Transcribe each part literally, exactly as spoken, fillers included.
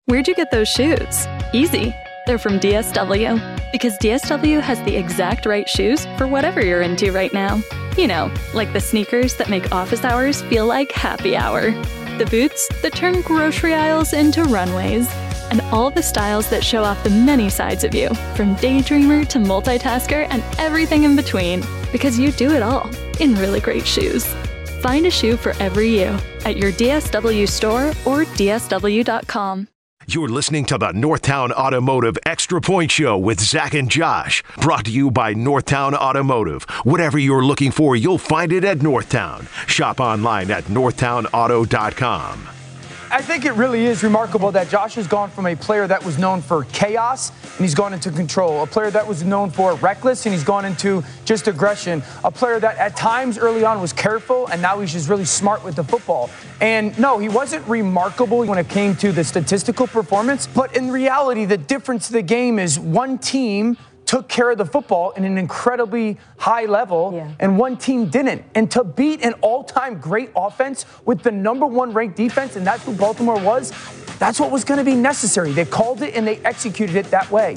Where'd you get those shoes? Easy. They're from D S W. Because D S W has the exact right shoes for whatever you're into right now. You know, like the sneakers that make office hours feel like happy hour. The boots that turn grocery aisles into runways. And all the styles that show off the many sides of you, from daydreamer to multitasker and everything in between. Because you do it all in really great shoes. Find a shoe for every you at your D S W store or D S W dot com. You're listening to the Northtown Automotive Extra Point Show with Zach and Josh. Brought to you by Northtown Automotive. Whatever you're looking for, you'll find it at Northtown. Shop online at northtown auto dot com. I think it really is remarkable that Josh has gone from a player that was known for chaos and he's gone into control, a player that was known for reckless and he's gone into just aggression, a player that at times early on was careful and now he's just really smart with the football. And no, he wasn't remarkable when it came to the statistical performance, but in reality, the difference of the game is one team took care of the football in an incredibly high level, yeah. and one team didn't. And to beat an all-time great offense with the number one ranked defense, and that's who Baltimore was, that's what was going to be necessary. They called it and they executed it that way.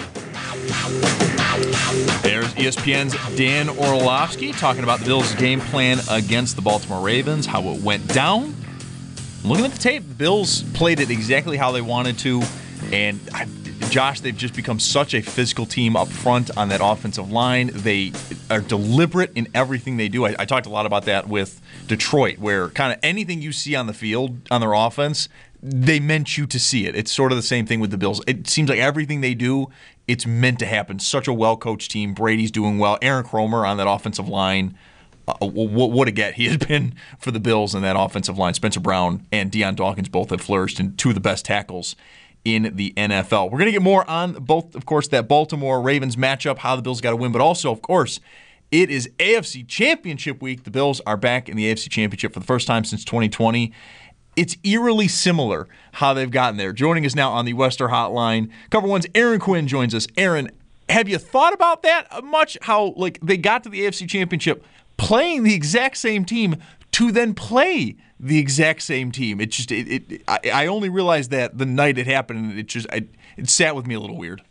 There's E S P N's Dan Orlovsky talking about the Bills' game plan against the Baltimore Ravens, how it went down. Looking at the tape, the Bills played it exactly how they wanted to, and I Josh, they've just become such a physical team up front on that offensive line. They are deliberate in everything they do. I, I talked a lot about that with Detroit, where kind of anything you see on the field on their offense, they meant you to see it. It's sort of the same thing with the Bills. It seems like everything they do, it's meant to happen. Such a well-coached team. Brady's doing well. Aaron Kromer on that offensive line. Uh, what, what a get he has been for the Bills in that offensive line. Spencer Brown and Deion Dawkins both have flourished, and two of the best tackles in the N F L. We're going to get more on both, of course, that Baltimore Ravens matchup, how the Bills got to win, but also, of course, it is A F C Championship week. The Bills are back in the A F C Championship for the first time since twenty twenty. It's eerily similar how they've gotten there. Joining us now on the Wester Hotline, Cover One's Aaron Quinn joins us. Aaron, have you thought about that much? How like they got to the A F C Championship playing the exact same team to then play the exact same team. It just it, it I, I only realized that the night it happened, and it just I, it sat with me a little weird.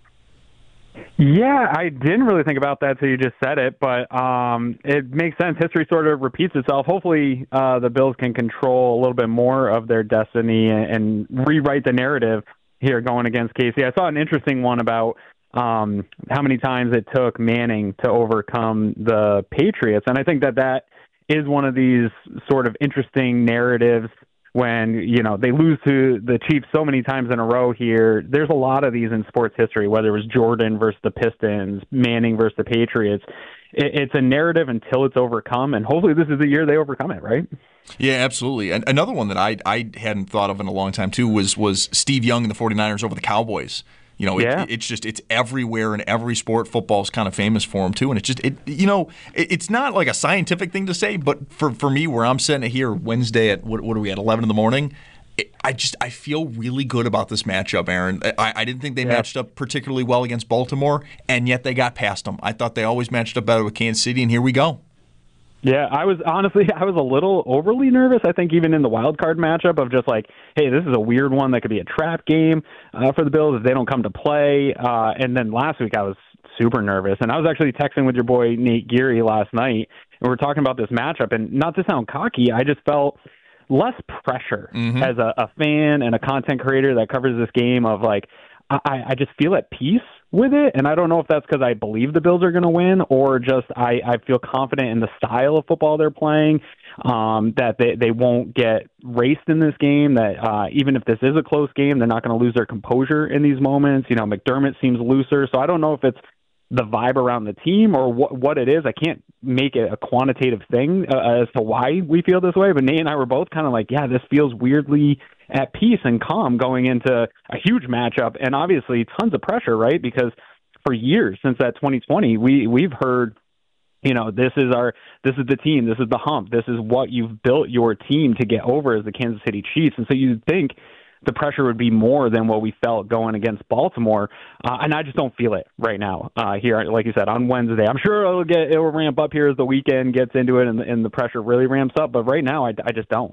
Yeah, I didn't really think about that till you just said it, but um, it makes sense. History sort of repeats itself. Hopefully, uh, the Bills can control a little bit more of their destiny and, and rewrite the narrative here going against K C. I saw an interesting one about um, how many times it took Manning to overcome the Patriots, and I think that that is one of these sort of interesting narratives when, you know, they lose to the Chiefs so many times in a row here. There's a lot of these in sports history, whether it was Jordan versus the Pistons, Manning versus the Patriots. It's a narrative until it's overcome, and hopefully this is the year they overcome it, right? Yeah, absolutely. And another one that I I hadn't thought of in a long time, too, was was Steve Young and the 49ers over the Cowboys. You know, it, yeah. it's just, it's everywhere in every sport. Football's kind of famous for them, too. And it's just, it you know, it, it's not like a scientific thing to say, but for, for me, where I'm sitting here Wednesday at, what, what are we at, eleven in the morning, it, I just, I feel really good about this matchup, Aaron. I, I didn't think they yeah. matched up particularly well against Baltimore, and yet they got past them. I thought they always matched up better with Kansas City, and here we go. Yeah, I was honestly, I was a little overly nervous, I think, even in the wild card matchup of just like, hey, this is a weird one that could be a trap game uh, for the Bills if they don't come to play. Uh, and then last week I was super nervous. And I was actually texting with your boy Nate Geary last night, and we were talking about this matchup. And not to sound cocky, I just felt less pressure mm-hmm. as a, a fan and a content creator that covers this game of like, I, I just feel at peace with it, and I don't know if that's because I believe the Bills are going to win or just I, I feel confident in the style of football they're playing, um, that they, they won't get raced in this game, that uh, even if this is a close game, they're not going to lose their composure in these moments. You know, McDermott seems looser, so I don't know if it's the vibe around the team or what, what it is. I can't make it a quantitative thing uh, as to why we feel this way, but Nate and I were both kind of like, yeah, this feels weirdly at peace and calm going into a huge matchup, and obviously tons of pressure, right? Because for years since that twenty twenty, we we've heard, you know, this is our this is the team, this is the hump, this is what you've built your team to get over as the Kansas City Chiefs, and so you'd think the pressure would be more than what we felt going against Baltimore, uh, and I just don't feel it right now uh, here. Like you said, on Wednesday, I'm sure it'll get it'll ramp up here as the weekend gets into it, and, and the pressure really ramps up. But right now, I, I just don't.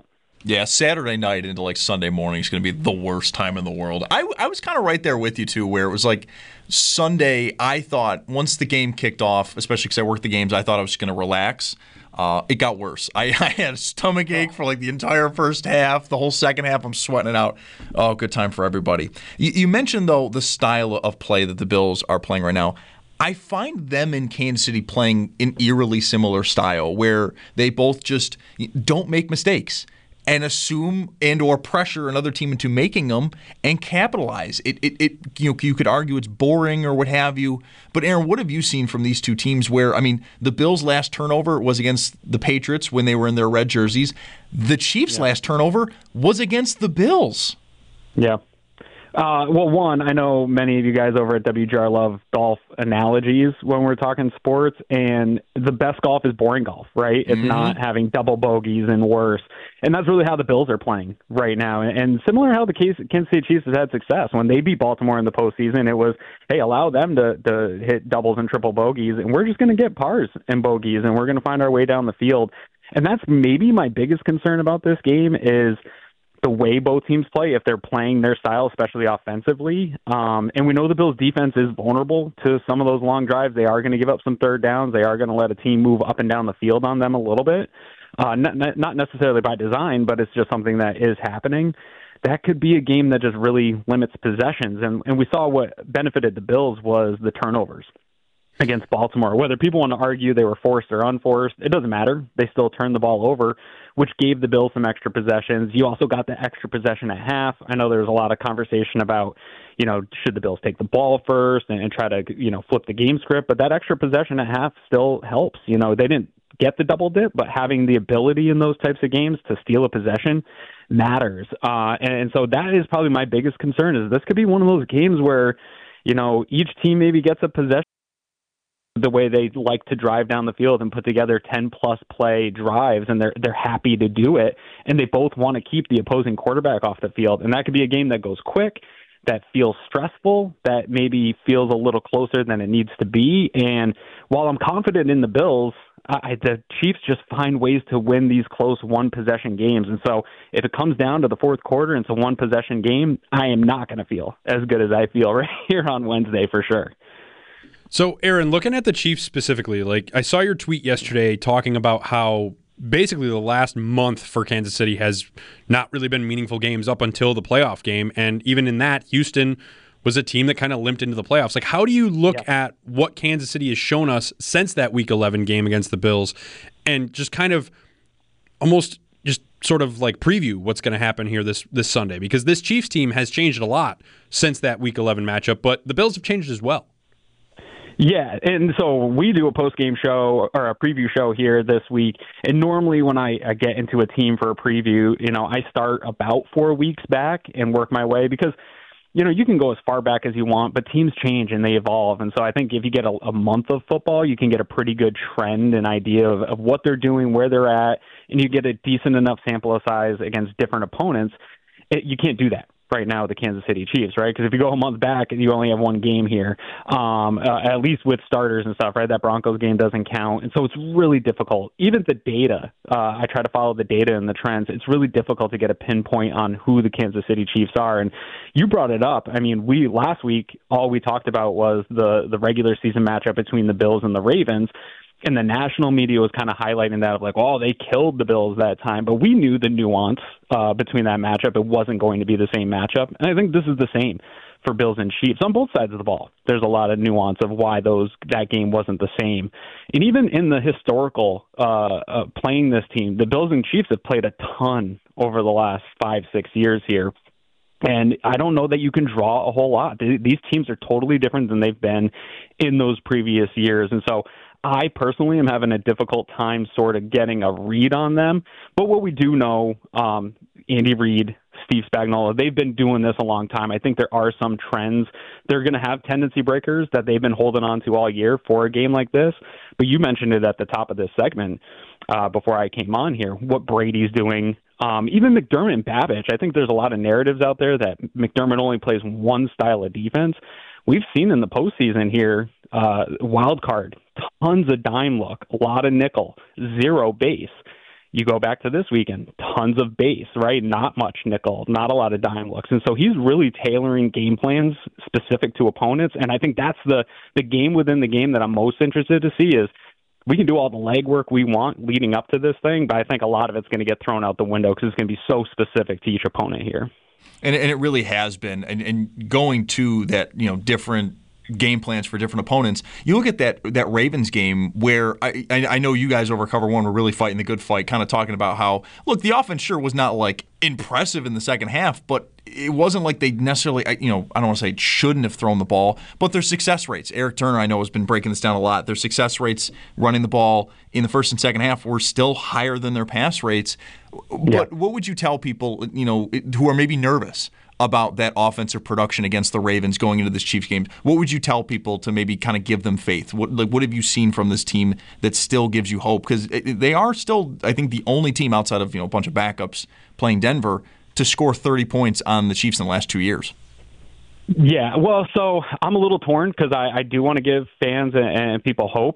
Yeah, Saturday night into like Sunday morning is going to be the worst time in the world. I, I was kind of right there with you, too, where it was like Sunday, I thought once the game kicked off, especially because I worked the games, I thought I was just going to relax. Uh, it got worse. I, I had a stomach ache for like the entire first half. The whole second half, I'm sweating it out. Oh, good time for everybody. You, you mentioned, though, the style of play that the Bills are playing right now. I find them in Kansas City playing an eerily similar style where they both just don't make mistakes and assume and or pressure another team into making them and capitalize. It, it, it, you know, you could argue it's boring or what have you. But Aaron, what have you seen from these two teams where, I mean, the Bills' last turnover was against the Patriots when they were in their red jerseys. The Chiefs' yeah. last turnover was against the Bills. Yeah. Uh, well, one, I know many of you guys over at W G R love golf analogies when we're talking sports, and the best golf is boring golf, right? It's mm-hmm. not having double bogeys and worse. And that's really how the Bills are playing right now. And similar how the Kansas City Chiefs has had success. When they beat Baltimore in the postseason, it was, hey, allow them to, to hit doubles and triple bogeys, and we're just going to get pars and bogeys, and we're going to find our way down the field. And that's maybe my biggest concern about this game is the way both teams play, if they're playing their style, especially offensively. Um, and we know the Bills' defense is vulnerable to some of those long drives. They are going to give up some third downs. They are going to let a team move up and down the field on them a little bit. Uh, not, not necessarily by design, but it's just something that is happening. That could be a game that just really limits possessions. And, and we saw what benefited the Bills was the turnovers against Baltimore. Whether people want to argue they were forced or unforced, it doesn't matter. They still turned the ball over, which gave the Bills some extra possessions. You also got the extra possession at half. I know there was a lot of conversation about, you know, should the Bills take the ball first and, and try to, you know, flip the game script, but that extra possession at half still helps. You know, they didn't get the double dip, but having the ability in those types of games to steal a possession matters. Uh, and, and so that is probably my biggest concern is this could be one of those games where, you know, each team maybe gets a possession the way they like to drive down the field and put together ten plus play drives, and they're they're happy to do it, and they both want to keep the opposing quarterback off the field. And that could be a game that goes quick, that feels stressful, that maybe feels a little closer than it needs to be. And while I'm confident in the Bills, I, the Chiefs just find ways to win these close one-possession games. And so if it comes down to the fourth quarter and it's a one-possession game, I am not going to feel as good as I feel right here on Wednesday for sure. So, Aaron, looking at the Chiefs specifically, like I saw your tweet yesterday talking about how basically the last month for Kansas City has not really been meaningful games up until the playoff game. And even in that, Houston was a team that kind of limped into the playoffs. Like, how do you look yeah. at what Kansas City has shown us since that Week eleven game against the Bills and just kind of almost just sort of like preview what's going to happen here this, this Sunday? Because this Chiefs team has changed a lot since that Week eleven matchup, but the Bills have changed as well. Yeah, and so we do a post-game show or a preview show here this week, and normally when I, I get into a team for a preview, you know, I start about four weeks back and work my way because, you know, you can go as far back as you want, but teams change and they evolve. And so I think if you get a, a month of football, you can get a pretty good trend and idea of, of what they're doing, where they're at, and you get a decent enough sample size against different opponents. It, you can't do that right now with the Kansas City Chiefs, right? Because if you go a month back, you only have one game here, um, uh, at least with starters and stuff, right? That Broncos game doesn't count. And so it's really difficult. Even the data, uh, I try to follow the data and the trends. It's really difficult to get a pinpoint on who the Kansas City Chiefs are. And you brought it up. I mean, we last week, all we talked about was the, the regular season matchup between the Bills and the Ravens. And the national media was kind of highlighting that of like, oh, they killed the Bills that time. But we knew the nuance uh, between that matchup. It wasn't going to be the same matchup. And I think this is the same for Bills and Chiefs on both sides of the ball. There's a lot of nuance of why those that game wasn't the same. And even in the historical uh, uh, playing this team, the Bills and Chiefs have played a ton over the last five, six years here. And I don't know that you can draw a whole lot. These teams are totally different than they've been in those previous years. And so I personally am having a difficult time sort of getting a read on them. But what we do know, um, Andy Reid, Steve Spagnuolo, they've been doing this a long time. I think there are some trends. They're going to have tendency breakers that they've been holding on to all year for a game like this. But you mentioned it at the top of this segment uh, before I came on here, what Brady's doing. Um, even McDermott and Babbage, I think there's a lot of narratives out there that McDermott only plays one style of defense. We've seen in the postseason here, uh, wild card, tons of dime look, a lot of nickel, zero base. You go back to this weekend, tons of base, right? Not much nickel, not a lot of dime looks. And so he's really tailoring game plans specific to opponents. And I think that's the, the game within the game that I'm most interested to see is we can do all the legwork we want leading up to this thing, but I think a lot of it's going to get thrown out the window because it's going to be so specific to each opponent here. And, and it really has been. And, and going to that, you know, different game plans for different opponents. You look at that that Ravens game where I, I know you guys over Cover One were really fighting the good fight, kind of talking about how, look, the offense sure was not like impressive in the second half, but it wasn't like they necessarily, you know, I don't want to say shouldn't have thrown the ball, but their success rates. Eric Turner, I know, has been breaking this down a lot. Their success rates running the ball in the first and second half were still higher than their pass rates. But yeah. What would you tell people, you know, who are maybe nervous about that offensive production against the Ravens going into this Chiefs game? What would you tell people to maybe kind of give them faith? What like what have you seen from this team that still gives you hope? Because they are still, I think, the only team outside of, you know, a bunch of backups playing Denver to score thirty points on the Chiefs in the last two years. Yeah, well, so I'm a little torn because I, I do want to give fans and, and people hope.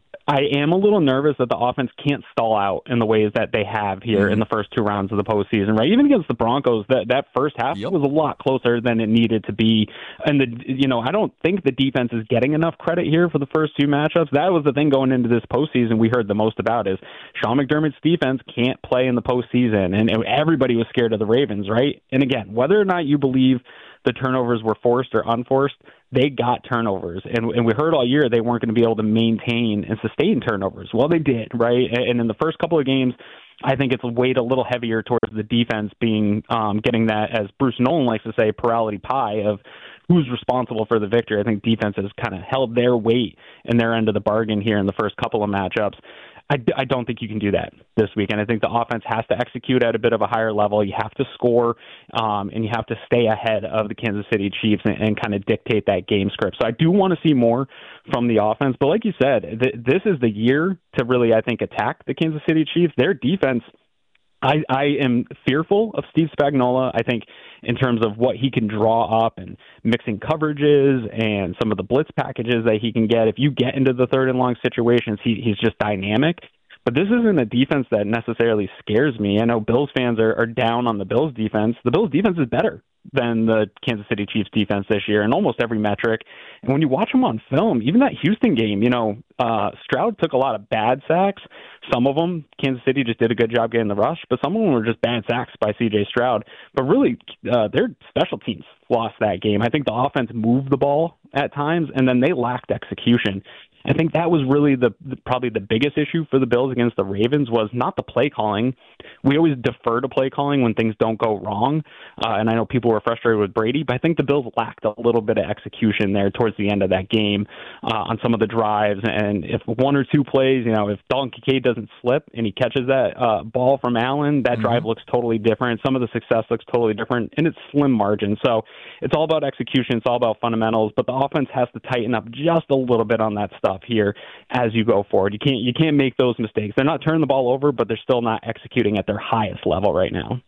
I am a little nervous that the offense can't stall out in the ways that they have here mm-hmm. in the first two rounds of the postseason, right? Even against the Broncos, that, that first half yep. was a lot closer than it needed to be. And, the you know, I don't think the defense is getting enough credit here for the first two matchups. That was the thing going into this postseason we heard the most about is Sean McDermott's defense can't play in the postseason. And, and everybody was scared of the Ravens, right? And again, whether or not you believe the turnovers were forced or unforced, they got turnovers. And, and we heard all year they weren't going to be able to maintain and sustain turnovers. Well, they did, right? And in the first couple of games, I think it's weighed a little heavier towards the defense being um, getting that, as Bruce Nolan likes to say, plurality pie of who's responsible for the victory. I think defense has kind of held their weight in their end of the bargain here in the first couple of matchups. I, I don't think you can do that this weekend. I think the offense has to execute at a bit of a higher level. You have to score, um, and you have to stay ahead of the Kansas City Chiefs and, and kind of dictate that game script. So I do want to see more from the offense. But like you said, th- this is the year to really, I think, attack the Kansas City Chiefs. Their defense, I, I am fearful of Steve Spagnuolo. I think in terms of what he can draw up and mixing coverages and some of the blitz packages that he can get. If you get into the third and long situations, he, he's just dynamic. But this isn't a defense that necessarily scares me. I know Bills fans are, are down on the Bills defense. The Bills defense is better than the Kansas City Chiefs defense this year in almost every metric. And when you watch them on film, even that Houston game, you know, uh, Stroud took a lot of bad sacks. Some of them, Kansas City just did a good job getting the rush, but some of them were just bad sacks by C J Stroud. But really, uh, their special teams lost that game. I think the offense moved the ball at times, and then they lacked execution. I think that was really the, the probably the biggest issue for the Bills against the Ravens was not the play calling. We always defer to play calling when things don't go wrong, uh, and I know people were frustrated with Brady, but I think the Bills lacked a little bit of execution there towards the end of that game uh, on some of the drives. And if one or two plays, you know, if Dalton Kincaid doesn't slip and he catches that uh, ball from Allen, that mm-hmm. drive looks totally different. Some of the success looks totally different, and it's slim margin. So it's all about execution. It's all about fundamentals, but the offense has to tighten up just a little bit on that stuff here as you go forward. You can't you can't make those mistakes. They're not turning the ball over, but they're still not executing at their highest level right now.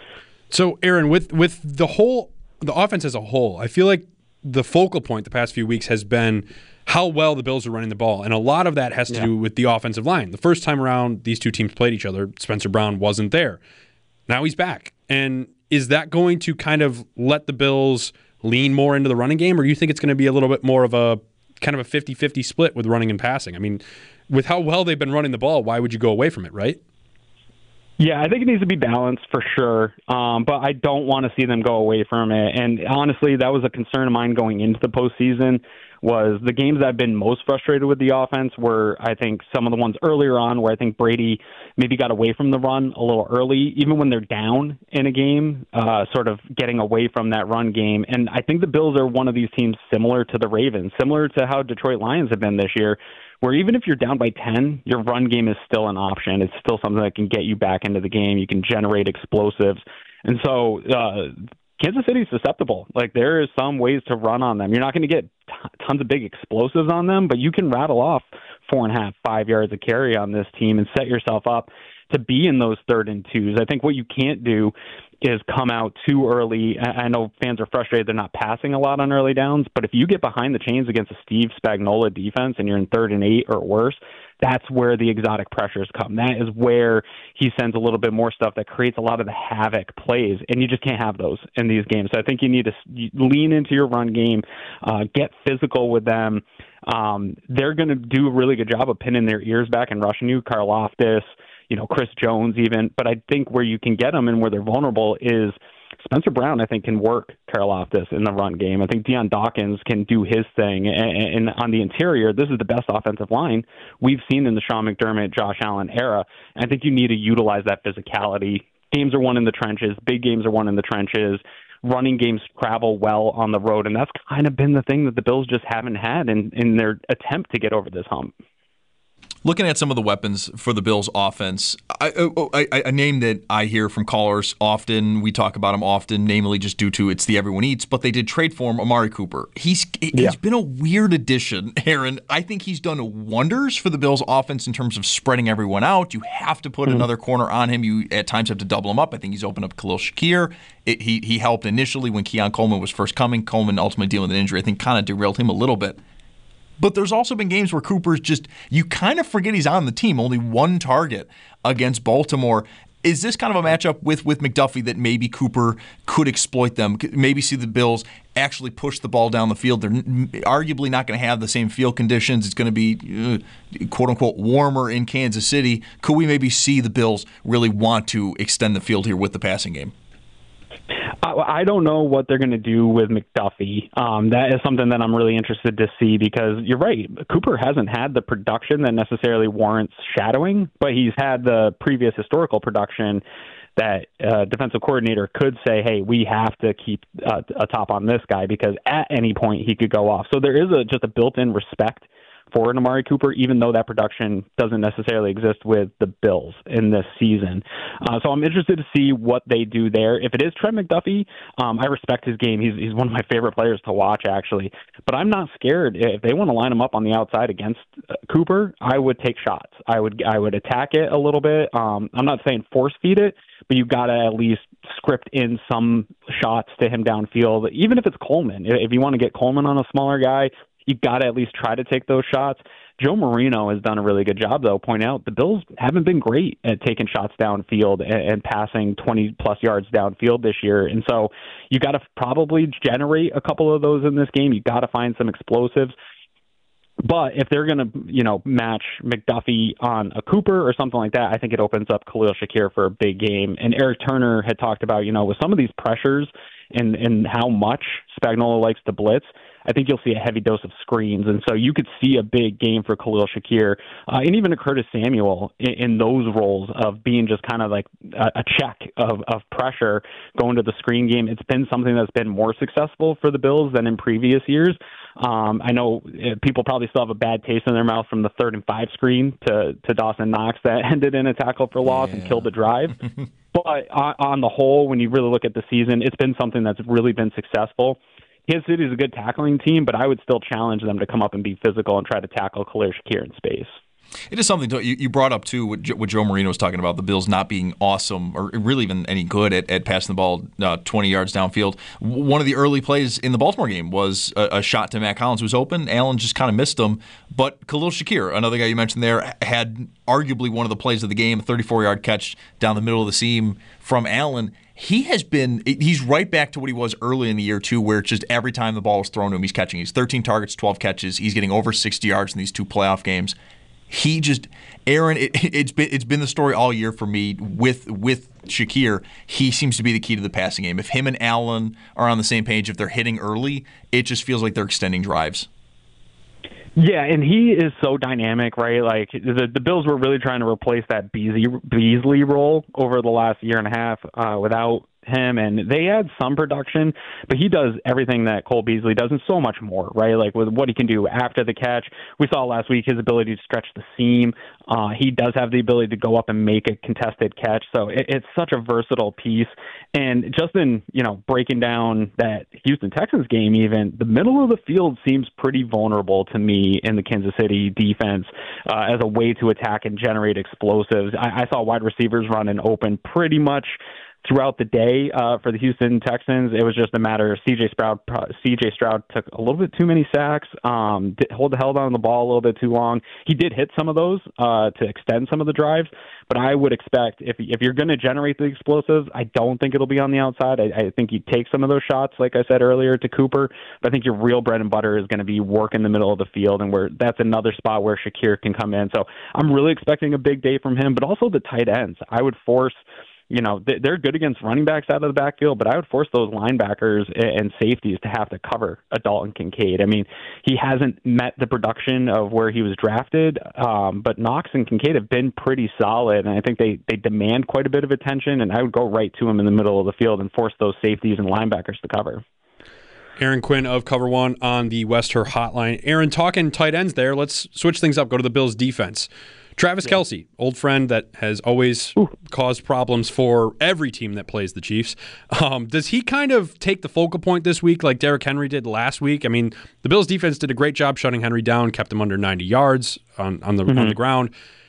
So, Aaron, with with the whole the offense as a whole, I feel like the focal point the past few weeks has been how well the Bills are running the ball, and a lot of that has to yeah. do with the offensive line. The first time around these two teams played each other, Spencer Brown wasn't there. Now he's back, and is that going to kind of let the Bills lean more into the running game, or do you think it's going to be a little bit more of a kind of a fifty-fifty split with running and passing? I mean, with how well they've been running the ball, why would you go away from it, right? Yeah, I think it needs to be balanced for sure, um, but I don't want to see them go away from it. And honestly, that was a concern of mine going into the postseason, was the games I've been most frustrated with the offense were, I think, some of the ones earlier on where I think Brady maybe got away from the run a little early, even when they're down in a game, uh, sort of getting away from that run game. And I think the Bills are one of these teams similar to the Ravens, similar to how Detroit Lions have been this year, where even if you're down by ten, your run game is still an option. It's still something that can get you back into the game. You can generate explosives. And so uh, Kansas City is susceptible. Like, there is some ways to run on them. You're not going to get t- tons of big explosives on them, but you can rattle off four and a half, five yards of carry on this team and set yourself up to be in those third and twos. I think what you can't do is come out too early. I know fans are frustrated they're not passing a lot on early downs, but if you get behind the chains against a Steve Spagnuolo defense and you're in third and eight or worse, that's where the exotic pressures come. That is where he sends a little bit more stuff that creates a lot of the havoc plays, and you just can't have those in these games. So I think you need to lean into your run game, uh, get physical with them. Um, they're going to do a really good job of pinning their ears back and rushing you. Karlaftis, you know, Chris Jones even. But I think where you can get them and where they're vulnerable is Spencer Brown, I think, can work Karlaftis in the run game. I think Deion Dawkins can do his thing. And, and on the interior, this is the best offensive line we've seen in the Sean McDermott, Josh Allen era. And I think you need to utilize that physicality. Games are won in the trenches. Big games are won in the trenches. Running games travel well on the road. And that's kind of been the thing that the Bills just haven't had in, in their attempt to get over this hump. Looking at some of the weapons for the Bills' offense, I, I, I, a name that I hear from callers often, we talk about him often, namely just due to it's the everyone eats, but they did trade for him, Amari Cooper. He's he's yeah. been a weird addition, Aaron. I think he's done wonders for the Bills' offense in terms of spreading everyone out. You have to put mm-hmm. another corner on him. You at times have to double him up. I think he's opened up Khalil Shakir. It, he, he helped initially when Keon Coleman was first coming. Coleman ultimately dealing with an injury. I think kind of derailed him a little bit. But there's also been games where Cooper's just, you kind of forget he's on the team. Only one target against Baltimore. Is this kind of a matchup with, with McDuffie that maybe Cooper could exploit them? Maybe see the Bills actually push the ball down the field. They're arguably not going to have the same field conditions. It's going to be, uh, quote-unquote, warmer in Kansas City. Could we maybe see the Bills really want to extend the field here with the passing game? I don't know what they're going to do with McDuffie. Um, that is something that I'm really interested to see because you're right. Cooper hasn't had the production that necessarily warrants shadowing, but he's had the previous historical production that uh, defensive coordinator could say, hey, we have to keep uh, a top on this guy because at any point he could go off. So there is a, just a built-in respect for an Amari Cooper, even though that production doesn't necessarily exist with the Bills in this season. Uh, so I'm interested to see what they do there. If it is Trent McDuffie, um, I respect his game. He's he's one of my favorite players to watch, actually. But I'm not scared. If they want to line him up on the outside against uh, Cooper, I would take shots. I would I would attack it a little bit. Um, I'm not saying force feed it, but you've got to at least script in some shots to him downfield, even if it's Coleman. If you want to get Coleman on a smaller guy, you've got to at least try to take those shots. Joe Marino has done a really good job, though, pointing out the Bills haven't been great at taking shots downfield and, and passing twenty-plus yards downfield this year. And so you got to probably generate a couple of those in this game. You got to find some explosives. But if they're going to, you know, match McDuffie on a Cooper or something like that, I think it opens up Khalil Shakir for a big game. And Eric Turner had talked about, you know, with some of these pressures and, and how much Spagnuolo likes to blitz, I think you'll see a heavy dose of screens. And so you could see a big game for Khalil Shakir uh, and even a Curtis Samuel in, in those roles of being just kind of like a, a check of, of pressure going to the screen game. It's been something that's been more successful for the Bills than in previous years. Um, I know people probably still have a bad taste in their mouth from the third and five screen to, to Dawson Knox that ended in a tackle for loss yeah. and killed the drive. But on, on the whole, when you really look at the season, it's been something that's really been successful. Kansas City is a good tackling team, but I would still challenge them to come up and be physical and try to tackle Khalil Shakir in space. It is something to, you, you brought up, too, what, what Joe Marino was talking about, the Bills not being awesome or really even any good at, at passing the ball uh, twenty yards downfield. One of the early plays in the Baltimore game was a, a shot to Matt Collins, who was open. Allen just kind of missed him. But Khalil Shakir, another guy you mentioned there, had arguably one of the plays of the game, a thirty-four-yard catch down the middle of the seam from Allen. He has been, he's right back to what he was early in the year, too, where it's just every time the ball was thrown to him, he's catching. He's thirteen targets, twelve catches. He's getting over sixty yards in these two playoff games. He just, Aaron, it, it's been it's been the story all year for me with with Shakir. He seems to be the key to the passing game. If him and Allen are on the same page, if they're hitting early, it just feels like they're extending drives. Yeah, and he is so dynamic, right? Like the the Bills were really trying to replace that Beasley, Beasley role over the last year and a half uh, without him, and they had some production, but he does everything that Cole Beasley does and so much more, right? Like with what he can do after the catch. We saw last week his ability to stretch the seam. Uh, he does have the ability to go up and make a contested catch, so it, it's such a versatile piece. And just in, you know, breaking down that Houston Texans game, even the middle of the field seems pretty vulnerable to me in the Kansas City defense uh, as a way to attack and generate explosives. I, I saw wide receivers running open pretty much throughout the day uh, for the Houston Texans. It was just a matter of C J Stroud. C J Stroud took a little bit too many sacks, um, did, hold held on the ball a little bit too long. He did hit some of those uh, to extend some of the drives, but I would expect if if you're going to generate the explosives, I don't think it'll be on the outside. I, I think you take some of those shots, like I said earlier, to Cooper, but I think your real bread and butter is going to be work in the middle of the field, and where that's another spot where Shakir can come in. So I'm really expecting a big day from him, but also the tight ends. I would force You know, they're good against running backs out of the backfield, but I would force those linebackers and safeties to have to cover a Dalton Kincaid. I mean, he hasn't met the production of where he was drafted, um, but Knox and Kincaid have been pretty solid, and I think they, they demand quite a bit of attention, and I would go right to him in the middle of the field and force those safeties and linebackers to cover. Aaron Quinn of Cover One on the Wester Hotline. Aaron, talking tight ends there, let's switch things up, go to the Bills' defense. Travis yeah. Kelce, old friend that has always Ooh. caused problems for every team that plays the Chiefs. Um, does he kind of take the focal point this week like Derrick Henry did last week? I mean, the Bills' defense did a great job shutting Henry down, kept him under ninety yards on, on the mm-hmm. on the ground.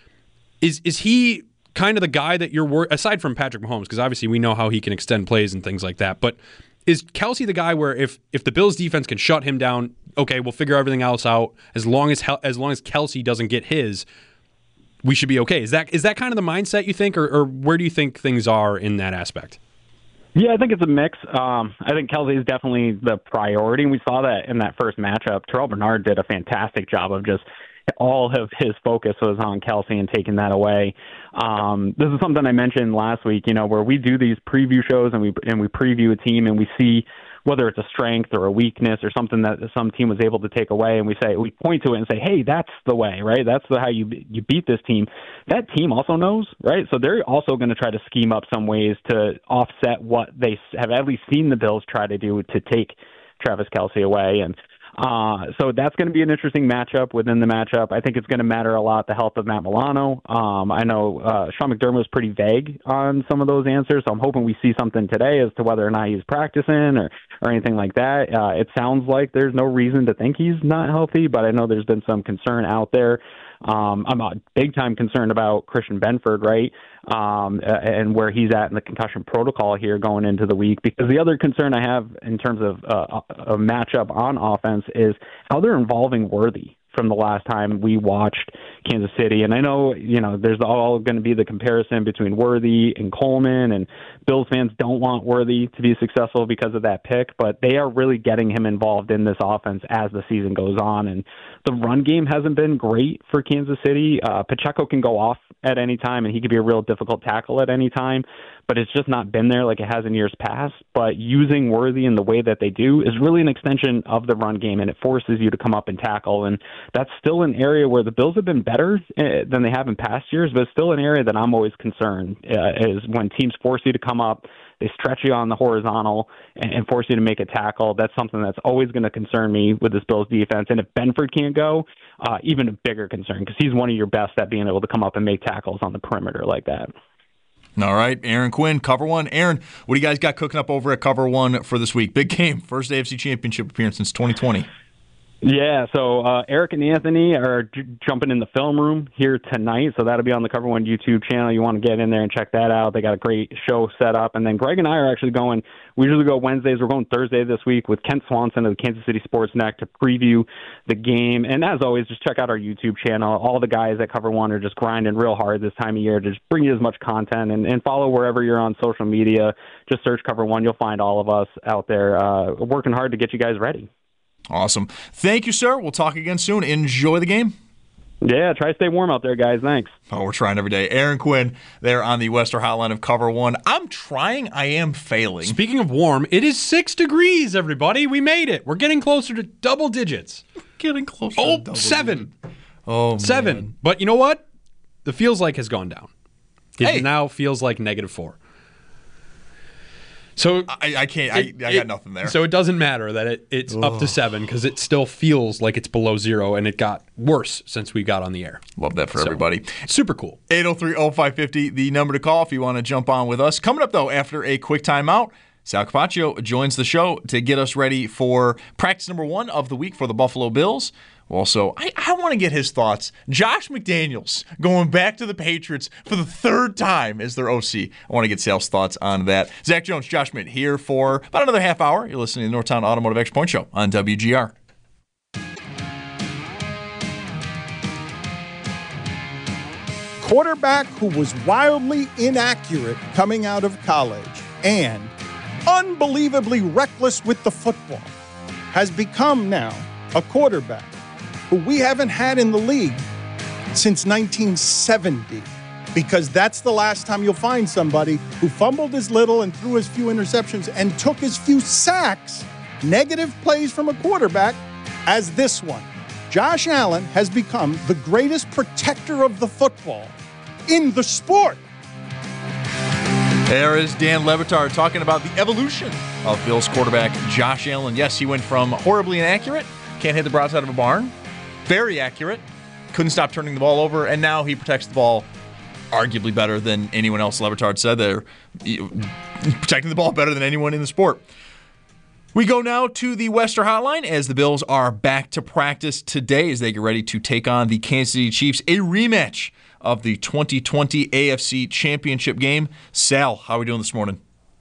Is is he kind of the guy that you're worried, aside from Patrick Mahomes, because obviously we know how he can extend plays and things like that, but is Kelce the guy where if, if the Bills' defense can shut him down, okay, we'll figure everything else out as long as as long as Kelce doesn't get his, we should be okay. Is that is that kind of the mindset you think, or, or where do you think things are in that aspect? Yeah, I think it's a mix. Um, I think Kelce is definitely the priority, and we saw that in that first matchup. Terrell Bernard did a fantastic job of just all of his focus was on Kelce and taking that away. Um, this is something I mentioned last week, you know, where we do these preview shows and we and we preview a team and we see whether it's a strength or a weakness or something that some team was able to take away, and we say we point to it and say, hey, that's the way, right? That's the, how you you beat this team. That team also knows, right? So they're also going to try to scheme up some ways to offset what they have at least seen the Bills try to do to take Travis Kelce away. And Uh, so that's going to be an interesting matchup within the matchup. I think it's going to matter a lot the health of Matt Milano. Um, I know uh, Sean McDermott was pretty vague on some of those answers, so I'm hoping we see something today as to whether or not he's practicing or, or anything like that. Uh, it sounds like there's no reason to think he's not healthy, but I know there's been some concern out there. Um, I'm a big-time concerned about Christian Benford, right, um, and where he's at in the concussion protocol here going into the week. Because the other concern I have in terms of uh, a matchup on offense is how they're involving Worthy from the last time we watched Kansas City. And I know, you know, there's all going to be the comparison between Worthy and Coleman, and Bills fans don't want Worthy to be successful because of that pick, but they are really getting him involved in this offense as the season goes on. And the run game hasn't been great for Kansas City. Uh, Pacheco can go off at any time, and he could be a real difficult tackle at any time, but it's just not been there like it has in years past. But using Worthy in the way that they do is really an extension of the run game, and it forces you to come up and tackle. And that's still an area where the Bills have been better uh, than they have in past years, but it's still an area that I'm always concerned uh, is when teams force you to come up, they stretch you on the horizontal and, and force you to make a tackle. That's something that's always going to concern me with this Bills defense. And if Benford can't go, uh, even a bigger concern, because he's one of your best at being able to come up and make tackles on the perimeter like that. All right, Aaron Quinn, Cover One. Aaron, what do you guys got cooking up over at Cover One for this week? Big game, first A F C Championship appearance since twenty twenty. Yeah, so uh, Eric and Anthony are j- jumping in the film room here tonight, so that'll be on the Cover One YouTube channel. You want to get in there and check that out. They got a great show set up. And then Greg and I are actually going, we usually go Wednesdays. We're going Thursday this week with Kent Swanson of the Kansas City Sports Net to preview the game. And as always, just check out our YouTube channel. All the guys at Cover One are just grinding real hard this time of year to just bring you as much content, and, and follow wherever you're on social media. Just search Cover One. You'll find all of us out there uh, working hard to get you guys ready. Awesome. Thank you, sir. We'll talk again soon. Enjoy the game. Yeah, try to stay warm out there, guys. Thanks. Oh, we're trying every day. Aaron Quinn there on the Wester Hotline of Cover One. I'm trying. I am failing. Speaking of warm, it is six degrees, everybody. We made it. We're getting closer to double digits. Getting closer oh, to double seven. digits. Oh, seven. Man. But you know what? The feels like has gone down. It hey. now feels like negative four. So I, I can't. It, I, I got it, nothing there. So it doesn't matter that it, it's Ugh. up to seven because it still feels like it's below zero, and it got worse since we got on the air. Love that for so, everybody. Super cool. eight oh three oh five five oh, the number to call if you want to jump on with us. Coming up, though, after a quick timeout, Sal Capaccio joins the show to get us ready for practice number one of the week for the Buffalo Bills. Also, I, I want to get his thoughts. Josh McDaniels going back to the Patriots for the third time as their O C. I want to get Sal's thoughts on that. Zach Jones, Josh Schmidt here for about another half hour. You're listening to the Northtown Automotive Extra Point Show on W G R. Quarterback who was wildly inaccurate coming out of college and unbelievably reckless with the football has become now a quarterback who we haven't had in the league since nineteen seventy, because that's the last time you'll find somebody who fumbled as little and threw as few interceptions and took as few sacks, negative plays from a quarterback, as this one. Josh Allen has become the greatest protector of the football in the sport. There is Dan Le Batard talking about the evolution of Bills quarterback Josh Allen. Yes, he went from horribly inaccurate, can't hit the broadside of a barn, very accurate, couldn't stop turning the ball over, and now he protects the ball arguably better than anyone else. Le Batard said they're protecting the ball better than anyone in the sport. We go now to the Wester Hotline as the Bills are back to practice today as they get ready to take on the Kansas City Chiefs, a rematch of the twenty twenty A F C Championship game. Sal, how are we doing this morning?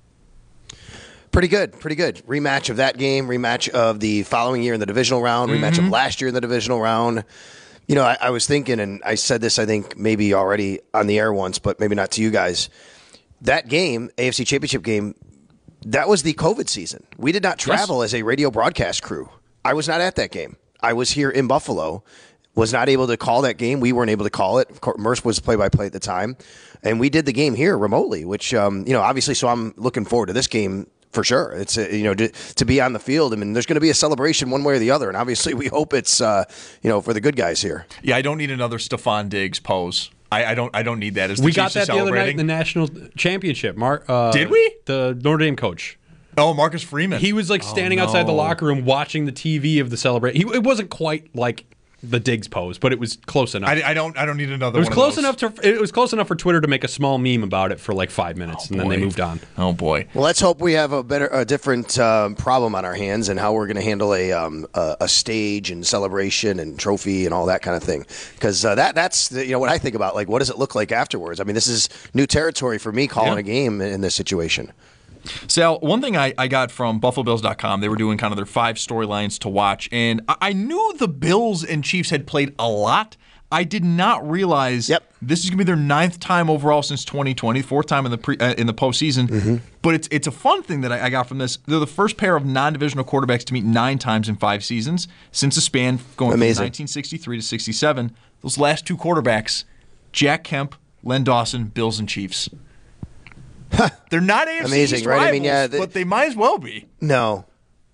Pretty good, pretty good. Rematch of that game, rematch of the following year in the divisional round, rematch mm-hmm. of last year in the divisional round. You know, I, I was thinking, and I said this, I think, maybe already on the air once, but maybe not to you guys. That game, A F C Championship game, that was the COVID season. We did not travel yes. as a radio broadcast crew. I was not at that game. I was here in Buffalo, was not able to call that game. We weren't able to call it. Of course, Merce was play-by-play at the time. And we did the game here remotely, which, um, you know, obviously, so I'm looking forward to this game for sure. It's, uh, you know, to, to be on the field. I mean, there's going to be a celebration one way or the other. And obviously, we hope it's, uh, you know, for the good guys here. Yeah, I don't need another Stephon Diggs pose. I, I don't I don't need that as the We Chiefs got that the other night in celebrating. the national championship. Mark, uh, Did we? The Notre Dame coach. Oh, Marcus Freeman. He was like standing oh, no. outside the locker room watching the T V of the celebration. It wasn't quite like the Diggs pose, but it was close enough. I, I don't I don't need another It was one close of those. enough to it was close enough for Twitter to make a small meme about it for like five minutes, Oh, and then they boy. moved on. Oh boy. Well, let's hope we have a better, a different um, problem on our hands and how we're going to handle a, um, a a stage and celebration and trophy and all that kind of thing. Because uh, that that's the, you know what I think about. Like, what does it look like afterwards? I mean, this is new territory for me calling Yeah. a game in this situation. Sal, one thing I, I got from Buffalo Bills dot com, they were doing kind of their five storylines to watch, and I, I knew the Bills and Chiefs had played a lot. I did not realize Yep. this is going to be their ninth time overall since twenty twenty, fourth time in the pre, uh, in the postseason. Mm-hmm. But it's it's a fun thing that I, I got from this. They're the first pair of non-divisional quarterbacks to meet nine times in five seasons since the span going Amazing. from nineteen sixty-three to sixty-seven. Those last two quarterbacks, Jack Kemp, Len Dawson, Bills and Chiefs. They're not A F C Amazing, East right? rivals, I mean, yeah, they- but they might as well be. No.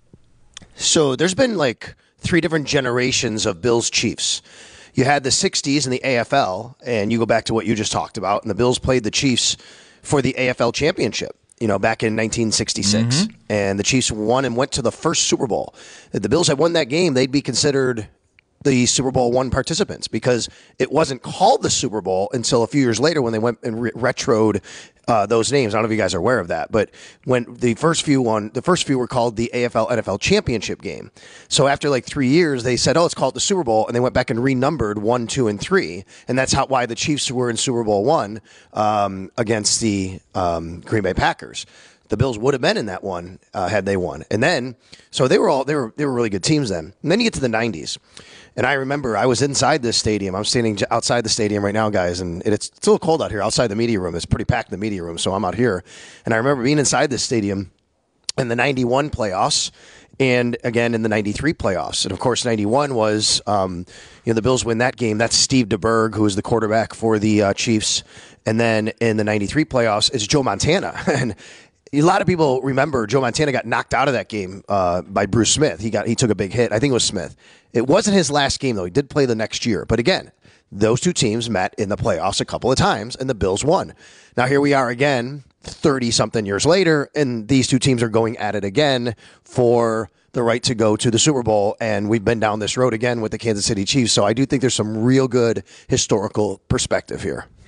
So there's been like three different generations of Bills Chiefs. You had the sixties in the A F L, and you go back to what you just talked about, and the Bills played the Chiefs for the A F L championship, you know, back in nineteen sixty-six. Mm-hmm. And the Chiefs won and went to the first Super Bowl. If the Bills had won that game, they'd be considered the Super Bowl one participants, because it wasn't called the Super Bowl until a few years later when they went and re- retroed uh, those names. I don't know if you guys are aware of that, but when the first few one, the first few were called the A F L N F L championship game. So after like three years, they said, "Oh, it's called the Super Bowl," and they went back and renumbered one, two, and three, and that's how why the Chiefs were in Super Bowl one um, against the um, Green Bay Packers. The Bills would have been in that one uh, had they won, and then so they were all they were they were really good teams then. And then you get to the nineties. And I remember I was inside this stadium. I'm standing outside the stadium right now, guys, and it's, it's a little cold out here outside the media room. It's pretty packed in the media room, so I'm out here. And I remember being inside this stadium in the ninety-one playoffs and, again, in the ninety-three playoffs. And, of course, ninety-one was, um, you know, the Bills win that game. That's Steve DeBerg, who was the quarterback for the uh, Chiefs. And then in the ninety-three playoffs, it's Joe Montana. And a lot of people remember Joe Montana got knocked out of that game uh, by Bruce Smith. He got he took a big hit. I think it was Smith. It wasn't his last game, though. He did play the next year. But again, those two teams met in the playoffs a couple of times, and the Bills won. Now here we are again, thirty-something years later, and these two teams are going at it again for the right to go to the Super Bowl, and we've been down this road again with the Kansas City Chiefs. So I do think there's some real good historical perspective here.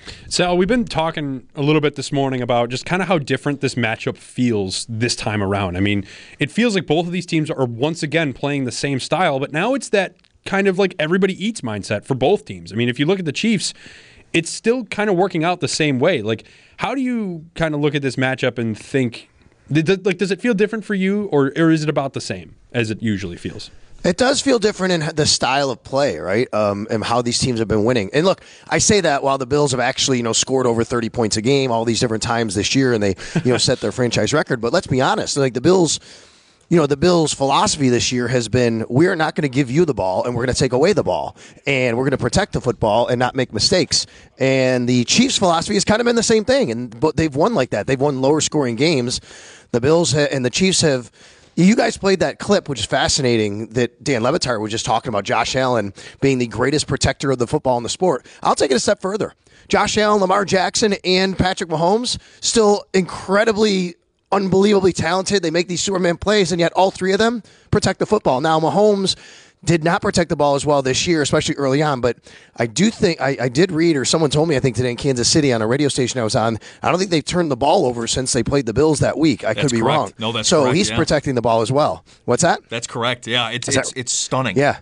Sal, we've been talking a little bit this morning about just kind of how different this matchup feels this time around. I mean, it feels like both of these teams are once again playing the same style, but now it's that kind of like everybody eats mindset for both teams. I mean, if you look at the Chiefs, it's still kind of working out the same way. Like, how do you kind of look at this matchup and think, like, does it feel different for you, or, or is it about the same as it usually feels? It does feel different in the style of play, right? Um, and how these teams have been winning. And look, I say that while the Bills have actually, you know, scored over thirty points a game all these different times this year, and they, you know, set their franchise record. But let's be honest, like the Bills, you know, the Bills' philosophy this year has been, we're not going to give you the ball, and we're going to take away the ball, and we're going to protect the football and not make mistakes. And the Chiefs' philosophy has kind of been the same thing, and but they've won like that. They've won lower scoring games. The Bills ha- and the Chiefs have. You guys played that clip, which is fascinating, that Dan Le Batard was just talking about Josh Allen being the greatest protector of the football in the sport. I'll take it a step further. Josh Allen, Lamar Jackson, and Patrick Mahomes, still incredibly, unbelievably talented. They make these Superman plays, and yet all three of them protect the football. Now, Mahomes did not protect the ball as well this year, especially early on. But I do think, I, I did read, or someone told me, I think today in Kansas City on a radio station I was on, I don't think they've turned the ball over since they played the Bills that week. I that's could be correct. wrong. No, that's so correct, he's yeah. protecting the ball as well. What's that? That's correct. Yeah, it's Is it's, that- it's stunning. Yeah.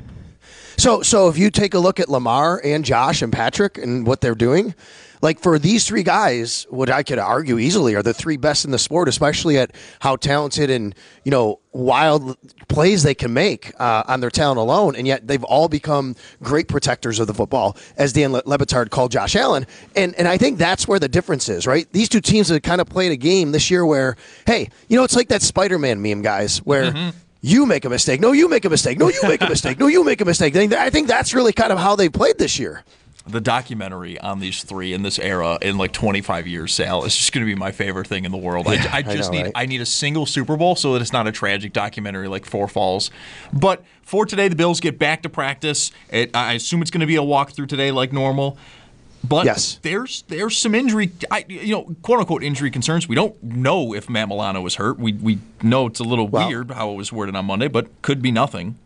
So so if you take a look at Lamar and Josh and Patrick and what they're doing, like for these three guys, what I could argue easily are the three best in the sport, especially at how talented and, you know, wild plays they can make uh, on their talent alone. And yet they've all become great protectors of the football, as Dan Le Batard called Josh Allen. And and I think that's where the difference is, right? These two teams have kind of played a game this year where, hey, you know, it's like that Spider-Man meme, guys, where Mm-hmm. you make a mistake. No, you make a mistake. No, you make a mistake. No, you make a mistake. I think that's really kind of how they played this year. The documentary on these three in this era in like twenty-five years, Sal, is just going to be my favorite thing in the world. Yeah, I, I just I know, need right? I need a single Super Bowl so that it's not a tragic documentary like Four Falls. But for today, the Bills get back to practice. It, I assume it's going to be a walkthrough today like normal. But yes. there's there's some injury, I, you know, quote unquote injury concerns. We don't know if Matt Milano was hurt. We we know it's a little well, weird how it was worded on Monday, but could be nothing.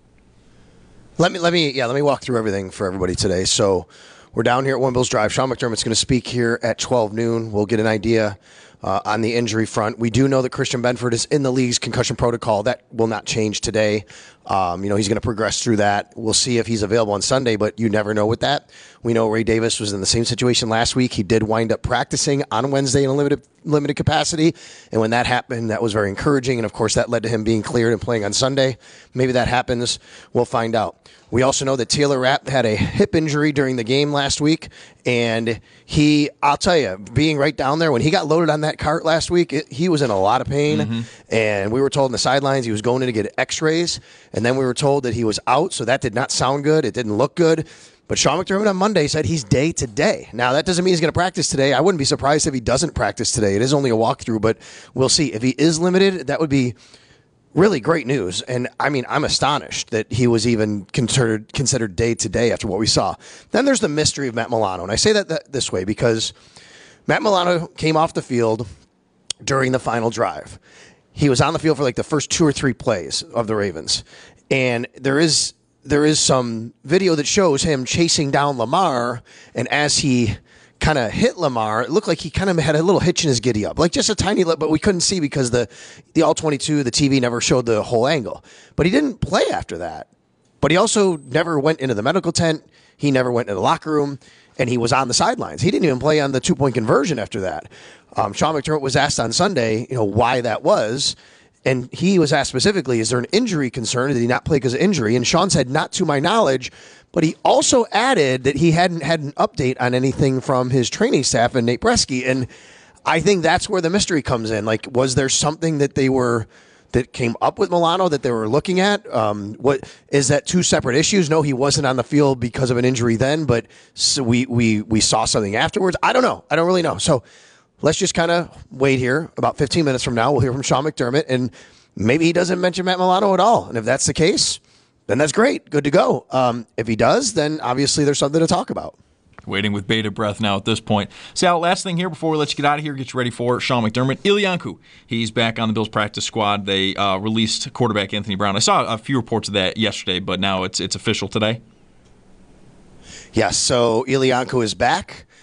Let me let me yeah let me walk through everything for everybody today. So we're down here at One Bills Drive. Sean McDermott's going to speak here at twelve noon. We'll get an idea uh, on the injury front. We do know that Christian Benford is in the league's concussion protocol. That will not change today. Um, you know, he's going to progress through that. We'll see if he's available on Sunday, but you never know with that. We know Ray Davis was in the same situation last week. He did wind up practicing on Wednesday in a limited limited capacity, and when that happened, that was very encouraging, and of course that led to him being cleared and playing on Sunday. Maybe that happens. We'll find out. We also know that Taylor Rapp had a hip injury during the game last week, and he, I'll tell you, being right down there, when he got loaded on that cart last week, it, he was in a lot of pain, mm-hmm. and we were told on the sidelines he was going in to get x-rays, and then we were told that he was out, so that did not sound good. It didn't look good. But Sean McDermott on Monday said he's day to day. Now, that doesn't mean he's going to practice today. I wouldn't be surprised if he doesn't practice today. It is only a walkthrough, but we'll see. If he is limited, that would be really great news. And, I mean, I'm astonished that he was even considered considered day to day after what we saw. Then there's the mystery of Matt Milano. And I say that, that this way because Matt Milano came off the field during the final drive. He was on the field for like the first two or three plays of the Ravens. And there is... There is some video that shows him chasing down Lamar, and as he kind of hit Lamar, it looked like he kind of had a little hitch in his giddy up, like just a tiny little, but we couldn't see because the, the all twenty-two, the T V never showed the whole angle. But he didn't play after that. But he also never went into the medical tent. He never went into the locker room, and he was on the sidelines. He didn't even play on the two-point conversion after that. Um, Sean McDermott was asked on Sunday, you know, why that was. And he was asked specifically, is there an injury concern? Did he not play because of injury? And Sean said, not to my knowledge. But he also added that he hadn't had an update on anything from his training staff and Nate Bresky. And I think that's where the mystery comes in. Like, was there something that they were that came up with Milano that they were looking at? Um, what is that two separate issues? No, he wasn't on the field because of an injury then, but so we we we saw something afterwards. I don't know. I don't really know. So let's just kind of wait here. About fifteen minutes from now, we'll hear from Sean McDermott, and maybe he doesn't mention Matt Milano at all. And if that's the case, then that's great. Good to go. Um, if he does, then obviously there's something to talk about. Waiting with bated breath now at this point. Sal, last thing here before we let you get out of here, get you ready for Sean McDermott. Ilianku, he's back on the Bills practice squad. They uh, released quarterback Anthony Brown. I saw a few reports of that yesterday, but now it's it's official today. Yes, so Ilianku is back.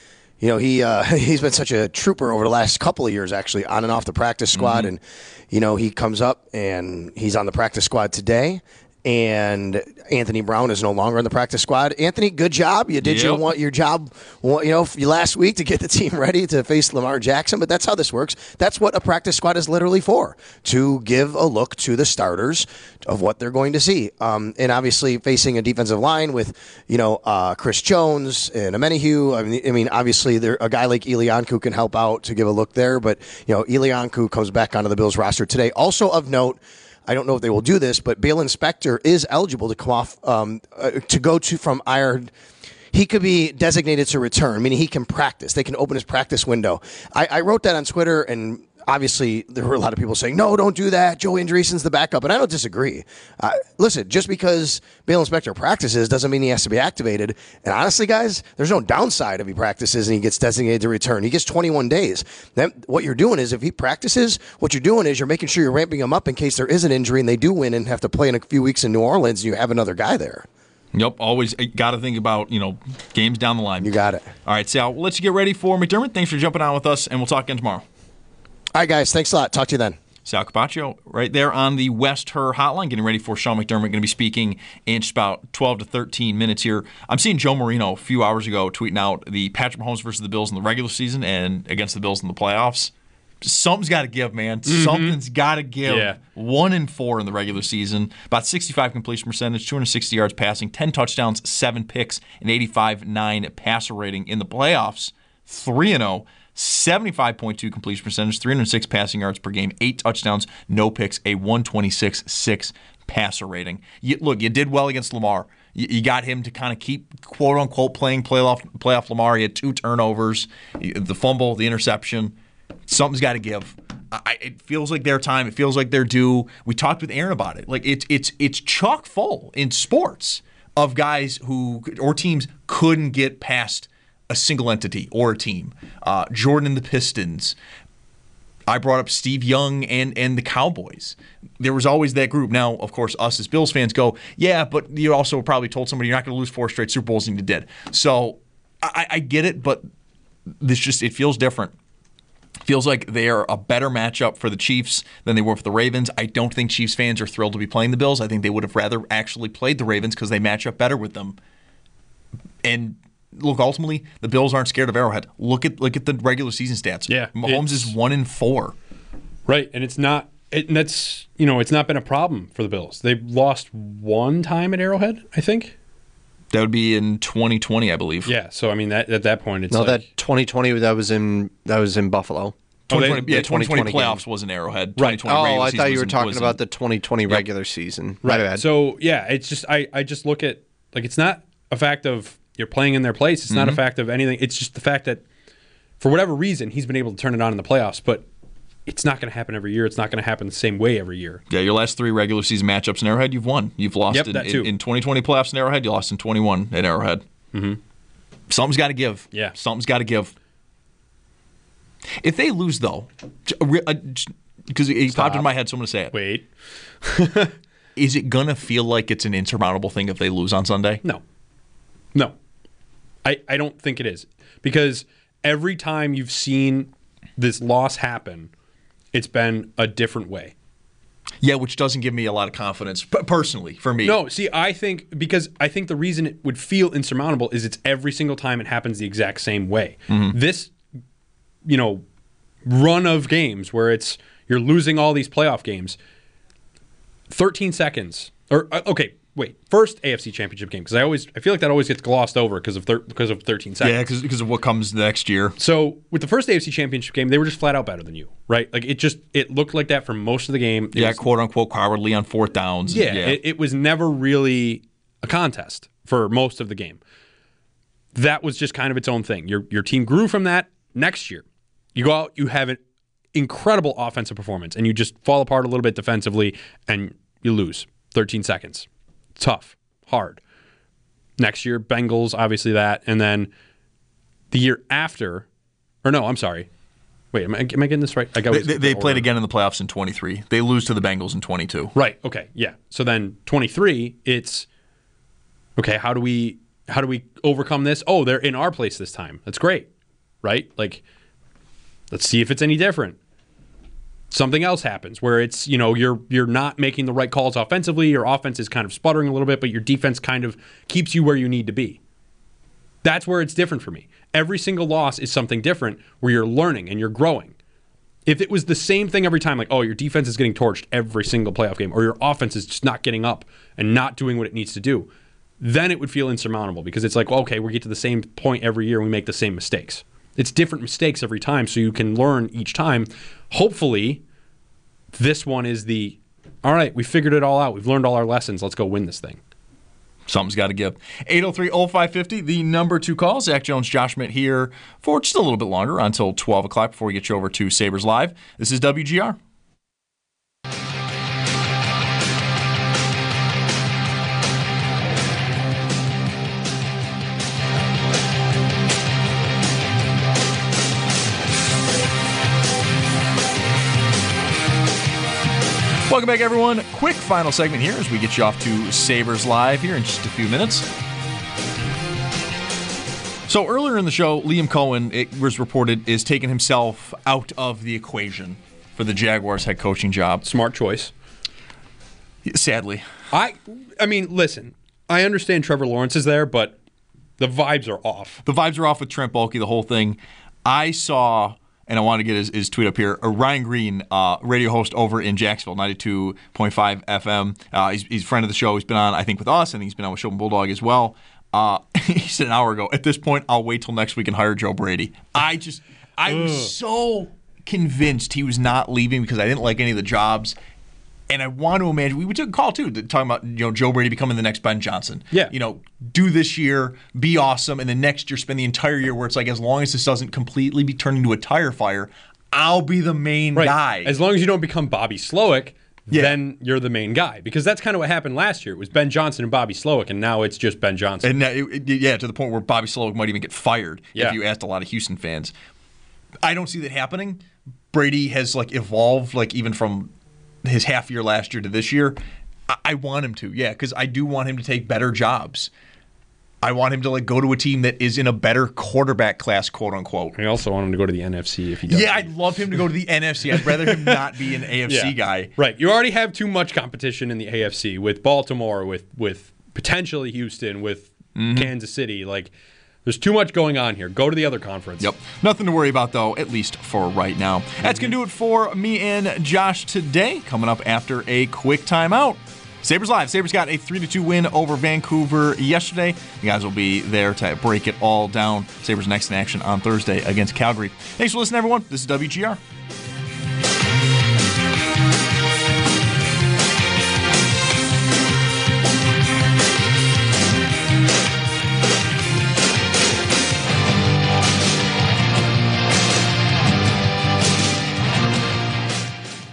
you know, he uh, he's been such a trooper over the last couple of years, actually, on and off the practice squad. Mm-hmm. And, you know, he comes up and he's on the practice squad today. And Anthony Brown is no longer on the practice squad. Anthony, good job. You did yep. your your job, you know, last week to get the team ready to face Lamar Jackson. But that's how this works. That's what a practice squad is literally for, to give a look to the starters of what they're going to see. Um, and obviously, facing a defensive line with, you know, uh, Chris Jones and Amenahue. I mean, I mean, obviously, there a guy like Elianku can help out to give a look there. But you know, Elianku comes back onto the Bills roster today. Also of note, I don't know if they will do this, but Balen Spector is eligible to come off um, uh, to go to from I R. He could be designated to return, meaning he can practice. They can open his practice window. I, I wrote that on Twitter, and obviously there were a lot of people saying, no, don't do that. Joey Andreessen's the backup, and I don't disagree. Uh, listen, just because Balen Spector practices doesn't mean he has to be activated. And honestly, guys, there's no downside if he practices and he gets designated to return. He gets twenty-one days. Then what you're doing is if he practices, what you're doing is you're making sure you're ramping him up in case there is an injury and they do win and have to play in a few weeks in New Orleans and you have another guy there. Yep, always got to think about, you know, games down the line. You got it. All right, Sal, we'll let you get ready for McDermott. Thanks for jumping on with us, and we'll talk again tomorrow. All right, guys. Thanks a lot. Talk to you then. Sal Capaccio right there on the West Her hotline, getting ready for Sean McDermott. Going to be speaking in just about twelve to thirteen minutes here. I'm seeing Joe Marino a few hours ago tweeting out the Patrick Mahomes versus the Bills in the regular season and against the Bills in the playoffs. Something's got to give, man. Mm-hmm. Something's got to give. Yeah. One and four in the regular season, about sixty-five completion percentage, two hundred sixty yards passing, ten touchdowns, seven picks, and eighty-five point nine passer rating in the playoffs. three and oh, seventy-five point two completion percentage, three hundred six passing yards per game, eight touchdowns, no picks, a one twenty-six point six passer rating. You, look, you did well against Lamar. You, you got him to kind of keep, quote unquote, playing playoff playoff Lamar. He had two turnovers, the fumble, the interception. Something's got to give. I, it feels like their time. It feels like they're due. We talked with Aaron about it. Like it's it's it's chock full in sports of guys who or teams couldn't get past a single entity or a team. Uh, Jordan and the Pistons. I brought up Steve Young and and the Cowboys. There was always that group. Now, of course, us as Bills fans go, yeah, but you also probably told somebody you're not going to lose four straight Super Bowls, and you did. So I, I get it, but this just it feels different. Feels like they are a better matchup for the Chiefs than they were for the Ravens. I don't think Chiefs fans are thrilled to be playing the Bills. I think they would have rather actually played the Ravens because they match up better with them. And look, ultimately, the Bills aren't scared of Arrowhead. Look at look at the regular season stats. Yeah, Mahomes is one in four. Right, and it's not. It, and that's you know it's not been a problem for the Bills. They've lost one time at Arrowhead, I think. That would be in twenty twenty, I believe. Yeah, so I mean that at that point it's no like, that twenty twenty that was in that was in Buffalo. twenty twenty, oh, yeah, twenty twenty, twenty twenty playoffs game. was in Arrowhead. Right. twenty twenty Oh, I thought you were in, talking about in, the twenty twenty yep. regular season. Right. My bad. So yeah, it's just I, I just look at like it's not a fact of you're playing in their place. It's mm-hmm. not a fact of anything. It's just the fact that for whatever reason he's been able to turn it on in the playoffs, but it's not going to happen every year. It's not going to happen the same way every year. Yeah, your last three regular season matchups in Arrowhead, you've won. You've lost yep, in, that too. in, in twenty twenty playoffs in Arrowhead. You lost in twenty-one at Arrowhead. Mm-hmm. Something's got to give. Yeah. Something's got to give. If they lose, though, because it Stop. popped in my head, so I'm going to say it. Wait. Is it going to feel like it's an insurmountable thing if they lose on Sunday? No. No. I, I don't think it is. Because every time you've seen this loss happen, it's been a different way. Yeah, which doesn't give me a lot of confidence, personally, for me. No, see, I think, because I think the reason it would feel insurmountable is it's every single time it happens the exact same way. Mm-hmm. This, you know, run of games where it's, you're losing all these playoff games, thirteen seconds, or, okay, wait, first A F C Championship game, because I always, I feel like that always gets glossed over because of, thir- because of thirteen seconds. Yeah, because of what comes next year. So with the first A F C Championship game, they were just flat out better than you, right? Like it just, it looked like that for most of the game. It yeah, was, quote unquote cowardly on fourth downs. Yeah, yeah. It, it was never really a contest for most of the game. That was just kind of its own thing. Your your team grew from that. Next year, you go out, you have an incredible offensive performance, and you just fall apart a little bit defensively, and you lose thirteen seconds. Tough, hard. Next year, Bengals, obviously that, and then the year after, or no, I'm sorry. Wait, am I, am I getting this right? I got they they, they played again in the playoffs in twenty-three. They lose to the Bengals in twenty-two. Right. Okay. Yeah. So then twenty-three, it's okay. How do we how do we overcome this? Oh, they're in our place this time. That's great, right? Like, let's see if it's any different. Something else happens where it's, you know, you're you're not making the right calls offensively, your offense is kind of sputtering a little bit, but your defense kind of keeps you where you need to be. That's where it's different for me. Every single loss is something different where you're learning and you're growing. If it was the same thing every time, like, oh, your defense is getting torched every single playoff game, or your offense is just not getting up and not doing what it needs to do, then it would feel insurmountable because it's like, well, okay, we get to the same point every year and we make the same mistakes. It's different mistakes every time, so you can learn each time. Hopefully, this one is the, all right, we figured it all out. We've learned all our lessons. Let's go win this thing. Something's got to give. eight oh three oh five five oh, the number two call. Zach Jones, Josh Schmidt here for just a little bit longer until twelve o'clock before we get you over to Sabres Live. This is W G R. Welcome back, everyone. Quick final segment here as we get you off to Sabres Live here in just a few minutes. So earlier in the show, Liam Cohen, it was reported, is taking himself out of the equation for the Jaguars head coaching job. Smart choice. Sadly. I I mean, listen, I understand Trevor Lawrence is there, but the vibes are off. The vibes are off with Trent Baalke, the whole thing. I saw... And I want to get his, his tweet up here. Uh, Ryan Green, uh, radio host over in Jacksonville, ninety-two point five F M. Uh, he's, he's a friend of the show. He's been on, I think, with us, and he's been on with Showman Bulldog as well. Uh, he said an hour ago, at this point, I'll wait till next week and hire Joe Brady. I just, I was so convinced he was not leaving because I didn't like any of the jobs. And I want to imagine, we took a call too, talking about, you know, Joe Brady becoming the next Ben Johnson. Yeah. You know, do this year, be awesome, and then next year spend the entire year where it's like, as long as this doesn't completely be turned into a tire fire, I'll be the main right. guy. As long as you don't become Bobby Slowick, yeah. then you're the main guy. Because that's kind of what happened last year. It was Ben Johnson and Bobby Slowick, and now it's just Ben Johnson. And it, it, yeah, to the point where Bobby Slowick might even get fired yeah. if you asked a lot of Houston fans. I don't see that happening. Brady has like evolved, like even from his half year last year to this year. I, I want him to, yeah, because I do want him to take better jobs. I want him to like go to a team that is in a better quarterback class, quote unquote. I also want him to go to the N F C if he does. Yeah, I'd love him to go to the N F C. I'd rather him not be an A F C yeah. guy. Right. You already have too much competition in the A F C with Baltimore, with with potentially Houston, with mm-hmm. Kansas City. Like, there's too much going on here. Go to the other conference. Yep. Nothing to worry about, though, at least for right now. Mm-hmm. That's going to do it for me and Josh today. Coming up after a quick timeout. Sabres Live. Sabres got a three to two win over Vancouver yesterday. You guys will be there to break it all down. Sabres next in action on Thursday against Calgary. Thanks for listening, everyone. This is W G R.